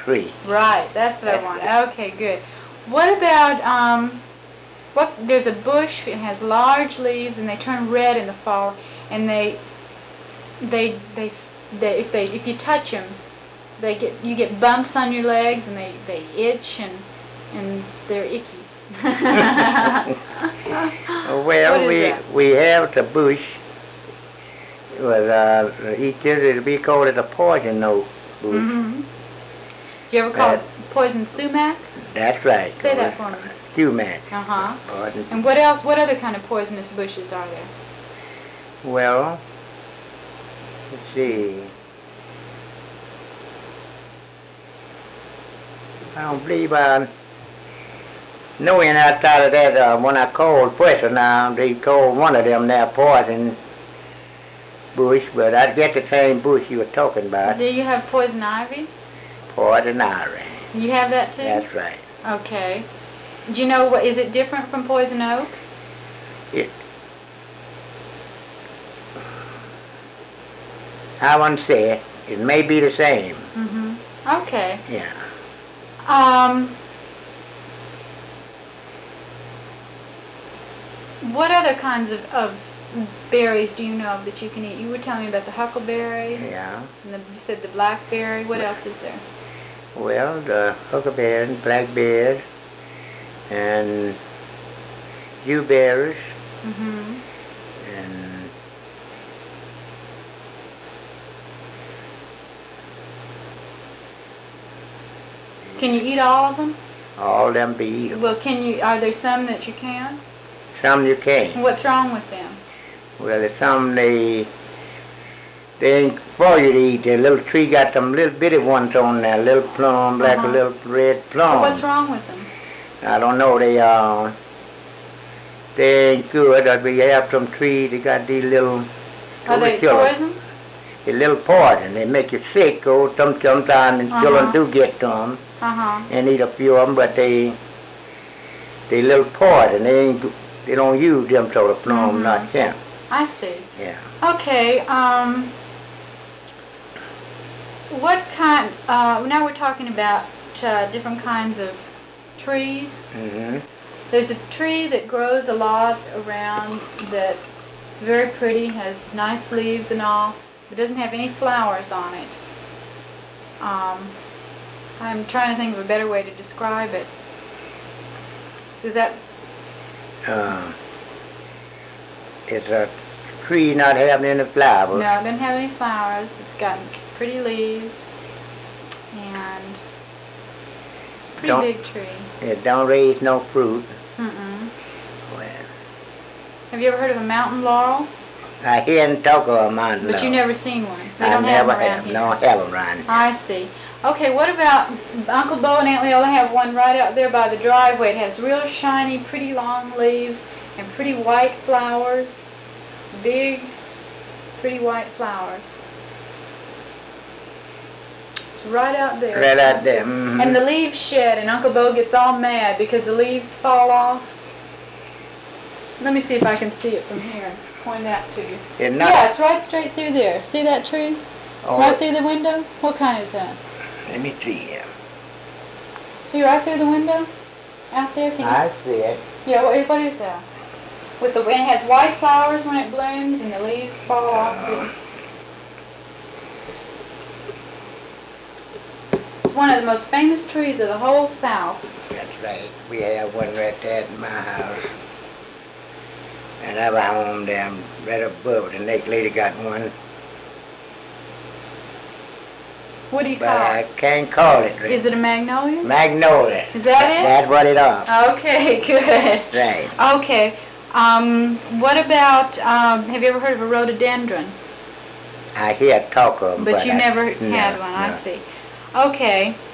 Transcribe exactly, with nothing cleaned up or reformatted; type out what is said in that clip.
tree. Right, that's what That's I want. it. Okay, good. What about, um, what, there's a bush, it has large leaves and they turn red in the fall, and they, they, they, s- they if they, if you touch them, they get, you get bumps on your legs and they, they itch and, and they're icky. Well, What is we that? we have the bush with uh, each year it'll be called it a poison oak bush. Mm-hmm. Do you ever call That- it poison sumac? That's right. Say that for me. Sumac. Uh-huh. Poison. And what else, what other kind of poisonous bushes are there? Well, let's see. I don't believe I know any outside of that. Uh, when I called person, now they called one of them there poison bush, but I get the same bush you were talking about. Do you have poison ivy? Poison ivy. You have that too? That's right. Okay. Do you know what, is it different from poison oak? It. I wouldn't say it. It may be the same. Mm-hmm. Okay. Yeah. Um, what other kinds of, of berries do you know of that you can eat? You were telling me about the huckleberry. Yeah. And the, you said the blackberry. What else is there? Well, the huckleberry, blackberry, and dewberries, Mm-hmm. and Can you eat all of them? all them be eatable. Well, can you, are there some that you can? Some you can't. What's wrong with them? Well, there's some they they ain't for you to eat. The little tree got them little bitty ones on there, little plum, like Uh-huh. a little red plum. What's wrong with them? I don't know. They uh they ain't good. But we have some trees. They got these little. Are they killer- poison? A little poison. They make you sick. Oh, some sometimes and Uh-huh. children do get to them Uh-huh. and eat a few of them, but they they little poison. They ain't. They don't use them sort of plum, Mhm. not them. I see. Yeah. Okay, um, what kind, uh, now we're talking about uh, different kinds of trees. Mm-hmm. There's a tree that grows a lot around that it's very pretty, has nice leaves and all, but doesn't have any flowers on it. Um, I'm trying to think of a better way to describe it. Does that, Uh, it's a tree not having any flowers. no, it doesn't have any flowers. It's got pretty leaves and pretty Don't- big tree. It don't raise no fruit. Mm-mm. Well, Have you ever heard of a mountain laurel? I hear them talk of a mountain But laurel. you've never seen one. They I don't have never them around have. here. No, have them around here. I see. Okay, what about Uncle Bo and Aunt Leola have one right out there by the driveway. It has real shiny, pretty long leaves and pretty white flowers. It's big, pretty white flowers. It's right out there. Right out there. mhm. And the leaves shed, and Uncle Bo gets all mad because the leaves fall off. Let me see if I can see it from here and point that to you. It's not, Yeah, it's right straight through there. See that tree? oh, Right through the window? What kind is that? let me see here. See right through the window? Out there? Can you I see it. Yeah, what, what is that? With the, and it has white flowers when it blooms and the leaves fall off. It's one of the most famous trees of the whole South. That's right. We have one right there at my house. And I was home there, right above it. The next lady got one. What do you But call I it? can't call it. Right. Is it a magnolia? Magnolia. Is that it? That's what it is. Okay, good. Right. Okay. Um, what about, um, have you ever heard of a rhododendron? I hear talk of them, But you I, never no, had one, I no. see. Okay.